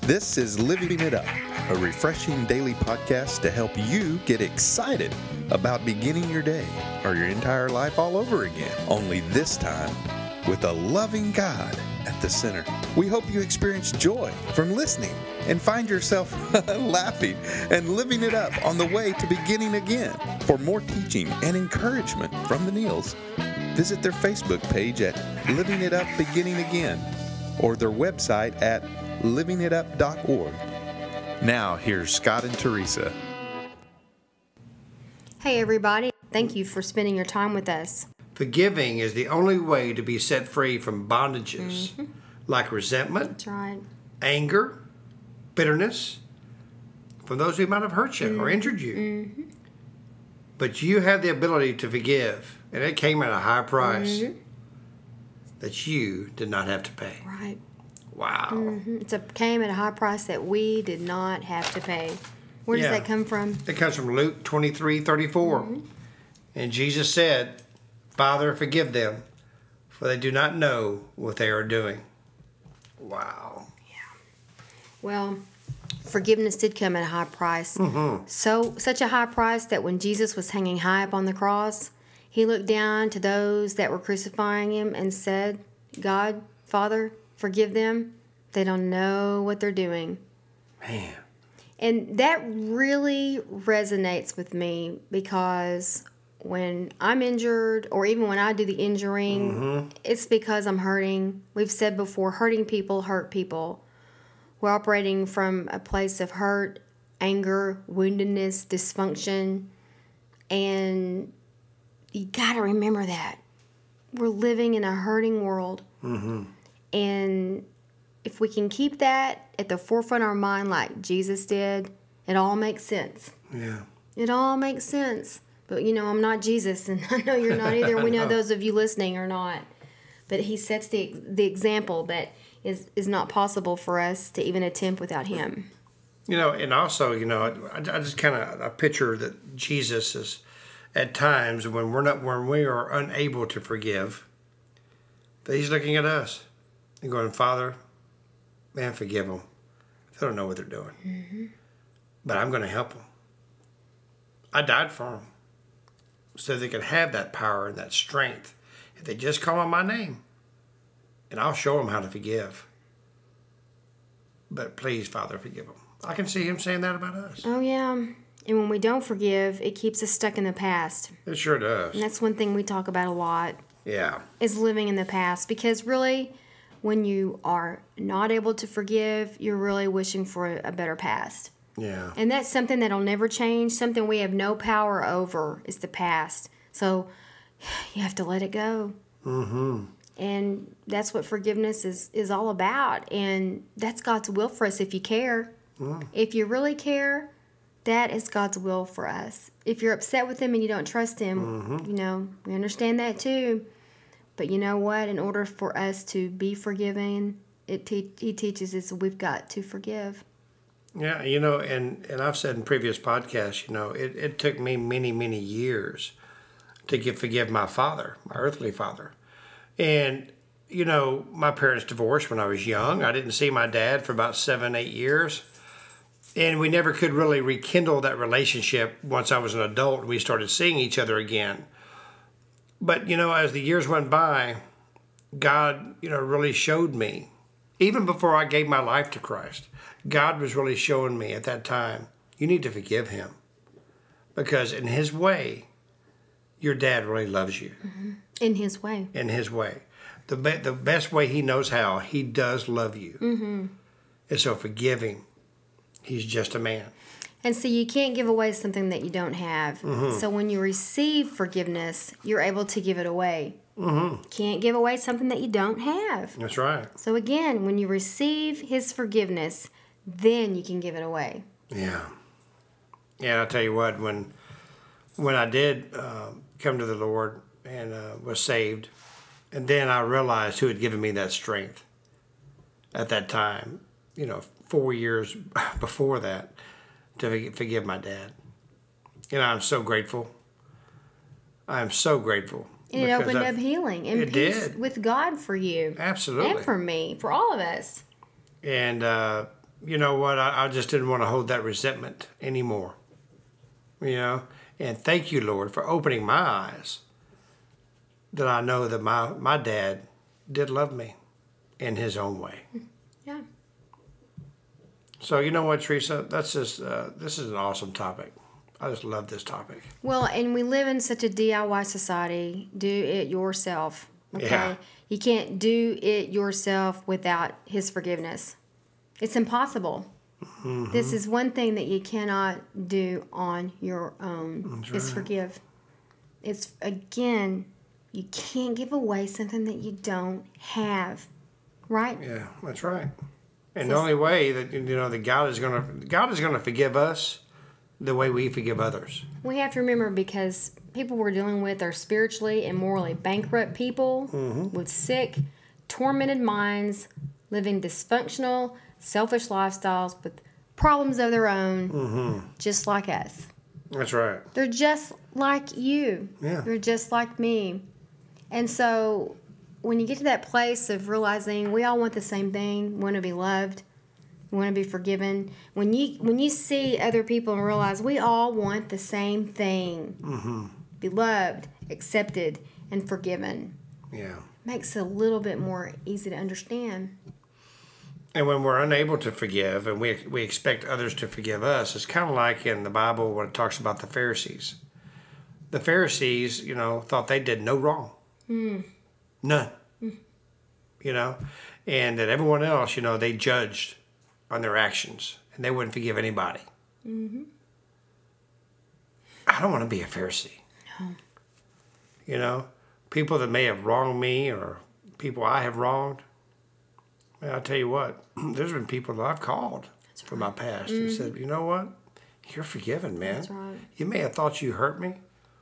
This is Living It Up, a refreshing daily podcast to help you get excited about beginning your day or your entire life all over again. Only this time with a loving God at the center. We hope you experience joy from listening and find yourself laughing and living it up on the way to beginning again. For more teaching and encouragement from the Neals, visit their Facebook page at Living It Up Beginning Again or their website at livingitup.org. Now, here's Scott and Teresa. Hey, everybody. Thank you for spending your time with us. Forgiving is the only way to be set free from bondages like resentment, That's right. anger, bitterness, from those who might have hurt you or injured you. But you have the ability to forgive, and it came at a high price that you did not have to pay. Right. Wow. It came at a high price that we did not have to pay. Where does that come from? It comes from Luke 23:34. And Jesus said, Father, forgive them, for they do not know what they are doing. Wow. Well, forgiveness did come at a high price. Such a high price that when Jesus was hanging high up on the cross, he looked down to those that were crucifying him and said, God, Father, forgive them. They don't know what they're doing. Man. And that really resonates with me because when I'm injured or even when I do the injuring, it's because I'm hurting. We've said before, hurting people hurt people. We're operating from a place of hurt, anger, woundedness, dysfunction. And you got to remember that. We're living in a hurting world. And if we can keep that at the forefront of our mind like Jesus did, it all makes sense. Yeah. It all makes sense. But, I'm not Jesus, and I know you're not either. We know those of you listening are not. But he sets the example that is not possible for us to even attempt without him. And also, I just I picture that Jesus is, at times when we are unable to forgive, that he's looking at us and going, Father, man, forgive them. They don't know what they're doing. But I'm going to help them. I died for them so they could have that power and that strength if they just call on my name. And I'll show them how to forgive. But please, Father, forgive them. I can see him saying that about us. Oh, yeah. And when we don't forgive, it keeps us stuck in the past. It sure does. And that's one thing we talk about a lot. Yeah. Is living in the past. Because really, when you are not able to forgive, you're really wishing for a better past. Yeah. And that's something that'll never change. Something we have no power over is the past. So you have to let it go. And that's what forgiveness is all about. And that's God's will for us if you care. If you really care, that is God's will for us. If you're upset with him and you don't trust him, we understand that too. But you know what? In order for us to be forgiving, he teaches us we've got to forgive. Yeah, and I've said in previous podcasts, it took me many, many years to forgive my father, my earthly father. And, my parents divorced when I was young. I didn't see my dad for about 7-8 years. And we never could really rekindle that relationship once I was an adult and we started seeing each other again. But, as the years went by, God, really showed me, even before I gave my life to Christ, God was really showing me at that time, you need to forgive him. Because in his way, your dad really loves you. In his way. In his way. The best way he knows how, he does love you. And so forgive him. He's just a man. And so you can't give away something that you don't have. So when you receive forgiveness, you're able to give it away. Can't give away something that you don't have. That's right. So again, when you receive his forgiveness, then you can give it away. Yeah. Yeah, I'll tell you what, when I did come to the Lord and was saved, and then I realized who had given me that strength at that time, 4 years before that, to forgive my dad. I'm so grateful. I'm so grateful. And it opened up healing and peace with God for you. Absolutely. And for me, for all of us. And you know what? I just didn't want to hold that resentment anymore. You know? And thank you, Lord, for opening my eyes that I know that my dad did love me in his own way. Yeah. So you know what, Teresa? That's just this is an awesome topic. I just love this topic. Well, and we live in such a DIY society. Do it yourself. Okay. Yeah. You can't do it yourself without His forgiveness. It's impossible. Mm-hmm. This is one thing that you cannot do on your own. That's is right. forgive. It's again, you can't give away something that you don't have. Right? Yeah, that's right. And the only way that that God is gonna forgive us the way we forgive others. We have to remember, because people we're dealing with are spiritually and morally bankrupt people with sick, tormented minds, living dysfunctional, selfish lifestyles with problems of their own, just like us. That's right. They're just like you. Yeah. They're just like me. And so when you get to that place of realizing we all want the same thing, we want to be loved, we want to be forgiven. When you see other people and realize we all want the same thing, be loved, accepted, and forgiven, Yeah. makes it a little bit more easy to understand. And when we're unable to forgive and we expect others to forgive us, it's kind of like in the Bible when it talks about the Pharisees. The Pharisees, thought they did no wrong. None. And that everyone else, they judged on their actions and they wouldn't forgive anybody. I don't want to be a Pharisee. No. People that may have wronged me or people I have wronged. Man, I'll tell you what, there's been people that I've called from my past and said, you know what? You're forgiven, man. That's right. You may have thought you hurt me.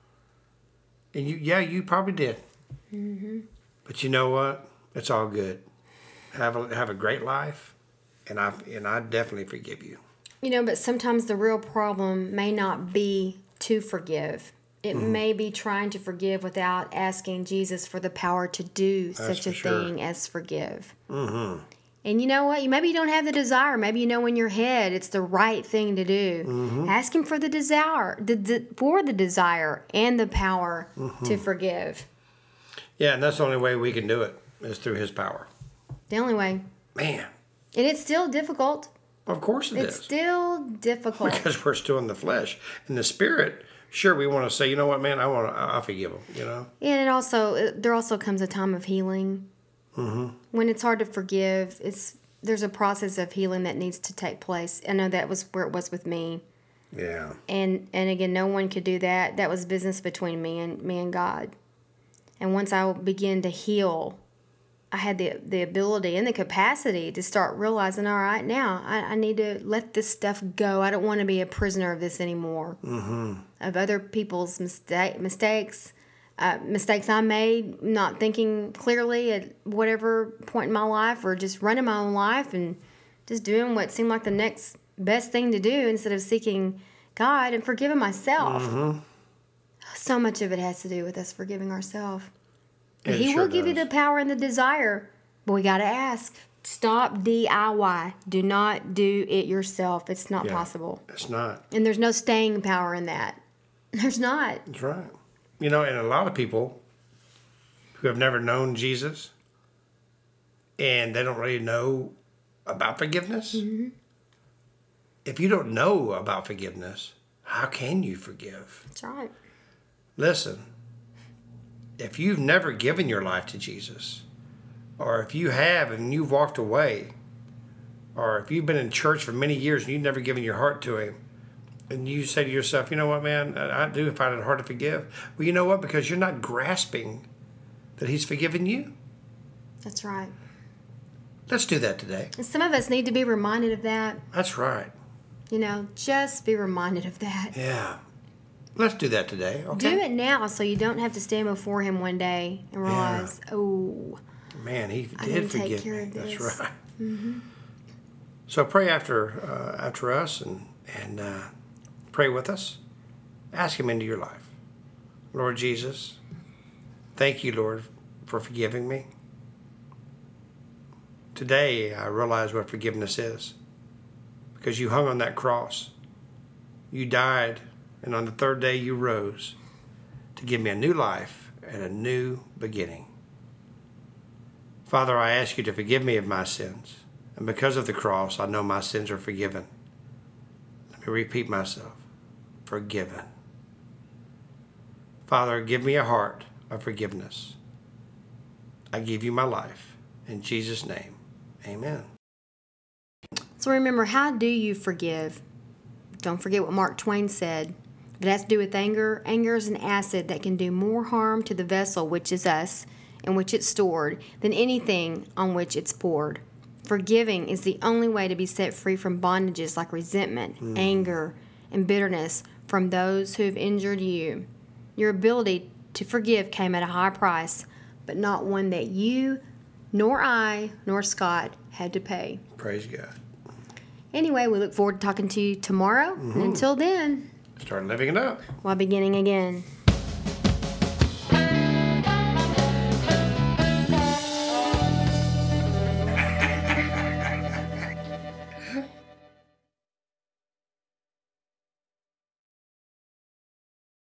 And you probably did. But you know what? It's all good. Have a great life, and I definitely forgive you. But sometimes the real problem may not be to forgive. It may be trying to forgive without asking Jesus for the power to do such a thing as forgive. And you know what? Maybe you don't have the desire. Maybe you know in your head it's the right thing to do. Ask Him for the desire, for the desire and the power to forgive. Yeah, and that's the only way we can do it is through His power. The only way. Man. And it's still difficult. Of course It's is. still difficult. Because we're still in the flesh. In the spirit, sure, we want to say, you know what, man, I'll forgive them, And there also comes a time of healing. When it's hard to forgive, there's a process of healing that needs to take place. I know that was where it was with me. Yeah. And again, no one could do that. That was business between me and God. And once I began to heal, I had the ability and the capacity to start realizing, all right, now I need to let this stuff go. I don't want to be a prisoner of this anymore. Of other people's mistakes. Mistakes I made, not thinking clearly at whatever point in my life, or just running my own life and just doing what seemed like the next best thing to do instead of seeking God and forgiving myself. So much of it has to do with us forgiving ourselves. He will give you the power and the desire, but we got to ask. Stop DIY. Do not do it yourself. It's not possible. It's not. And there's no staying power in that. There's not. That's right. And a lot of people who have never known Jesus and they don't really know about forgiveness. If you don't know about forgiveness, how can you forgive? That's right. Listen, if you've never given your life to Jesus, or if you have and you've walked away, or if you've been in church for many years and you've never given your heart to Him, and you say to yourself, you know what, man, I do find it hard to forgive. Well, you know what? Because you're not grasping that He's forgiven you. That's right. Let's do that today. And some of us need to be reminded of that. That's right. Just be reminded of that. Yeah. Let's do that today, okay? Do it now so you don't have to stand before Him one day and realize, man, He I did need to forgive take care me. of this. That's right. So pray after us and pray with us. Ask Him into your life. Lord Jesus, thank you, Lord, for forgiving me. Today, I realize what forgiveness is. because you hung on that cross. You died, and on the third day you rose to give me a new life and a new beginning. Father, I ask you to forgive me of my sins. And because of the cross, I know my sins are forgiven. Let me repeat myself. Forgiven. Father, give me a heart of forgiveness. I give you my life. In Jesus' name, amen. So remember, how do you forgive? Don't forget what Mark Twain said. If it has to do with anger, anger is an acid that can do more harm to the vessel, which is us, in which it's stored, than anything on which it's poured. Forgiving is the only way to be set free from bondages like resentment, anger, and bitterness from those who have injured you. Your ability to forgive came at a high price, but not one that you, nor I, nor Scott had to pay. Praise God. Anyway, we look forward to talking to you tomorrow. And until then, Start living it up. while beginning again.